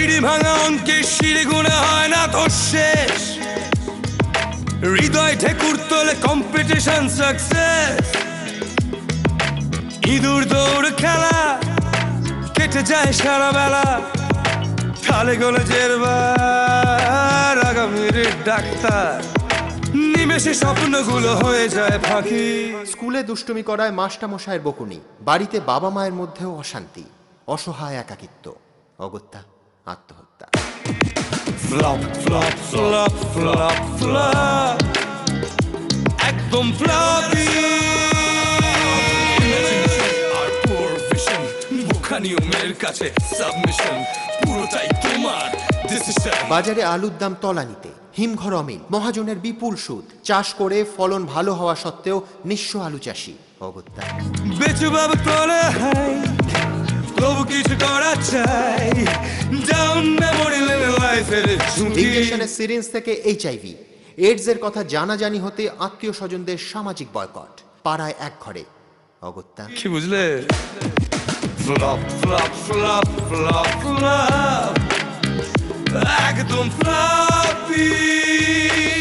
সিঁড়ি ভাঙা অঙ্কের সিঁড়ি গুণে হয় না তো শেষ, হৃদয় ঠেকুর তোলে কম্পিটিশন সাকসেস। ইঁদুর দৌড় খেলা কেটে যায় সারা বেলা, খালে গলে জেরবার আগামীর ডাক্তার, নিমেষে স্বপ্নগুলো হয়ে যায় ফাঁকি। স্কুলে দুষ্টুমি করায় মাস্টারমশাইয়ের বকুনি, বাড়িতে বাবা মায়ের মধ্যেও অশান্তি, অসহায় একাকিত্ব, অগত্যা আত্মহত্যা। Flop flop flop flop flop, একদম ফ্লপি। আর পুর ভিশন, বোকা নিয়মের কাছে সাবমিশন, পুরোটাই তোমার ডিসিশন। বাজারে আলুর দাম তলানিতে, হিমঘর অমিল, মহাজনের বিপুল সুদ, চাষ করে ফলন ভালো হওয়া সত্ত্বেও নিঃস্ব আলু চাষি, অগত্যা। বেচু বাবু তোলে হাই, তবু কিছু করা চাই, ডাউন মেমোরি লেভেল লাইফের ঝুঁকি। ইনজেকশনের সিরিঞ্জ থেকে এইচআইভি এইডস এর কথা জানাজানি হতে আত্মীয় স্বজনদের সামাজিক বয়কট, পাড়ায় এক ঘরে, অগত্যা। কি বুঝলে? Flop flop flop flop flop, একদম ফ্লপি।